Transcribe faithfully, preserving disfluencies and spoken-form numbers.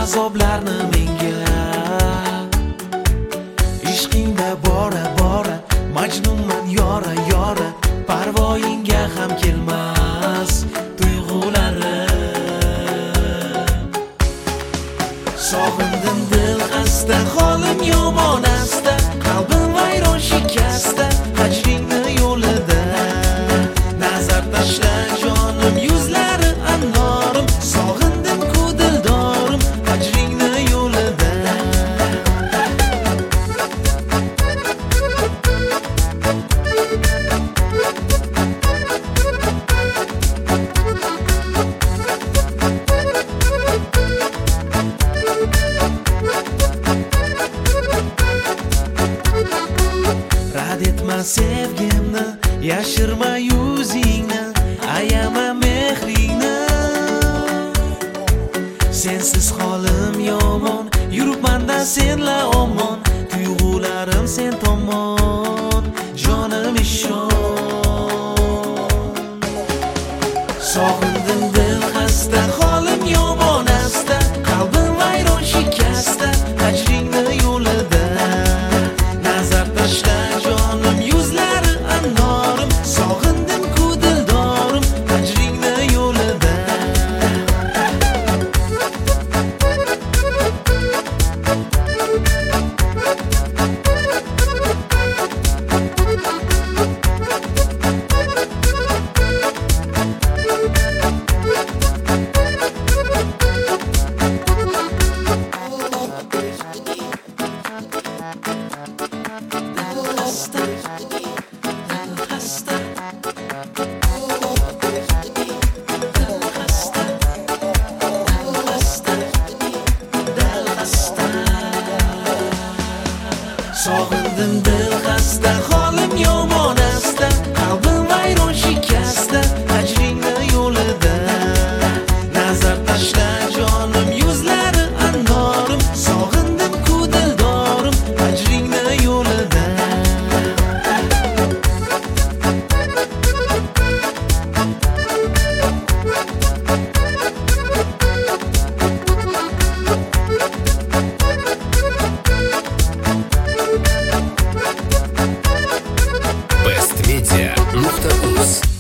azoblarni menga. Ishqingda bora bora majnunman yora yora, parvoyingga ham kelmas tuyg'ularim. Sog'indim dil xasta, holim yomon asta, qalbim vayron shikasta, hajringni yo'lida. Nazar tashla jonim, yuzlari annorim, sog'indim ku dildorim, hajringni yo'lida. Rad etma sevgimni, yashirma yuzingni, ayama mehringni. Sensiz holim yomon, yuribman-da senla omon, tuyg'ularim sen tomon, jonim ishon. Sog'indim dil xasta, holim yomon asta, qalbim vayron shikasta, hajringni yo'lida. Nazar tashla jonim, yuzlari annorim, sog'indim ku dildorim, hajringni yo'lida. Sog'indim dil xasta, holim yomon asta, qalbim vayron shikasta, hajringni yo'lida. Nazar tashla jonim, yuzlari annorim, sog'indim ku dildorim, hajringni yo'lida. Bestmedia.uz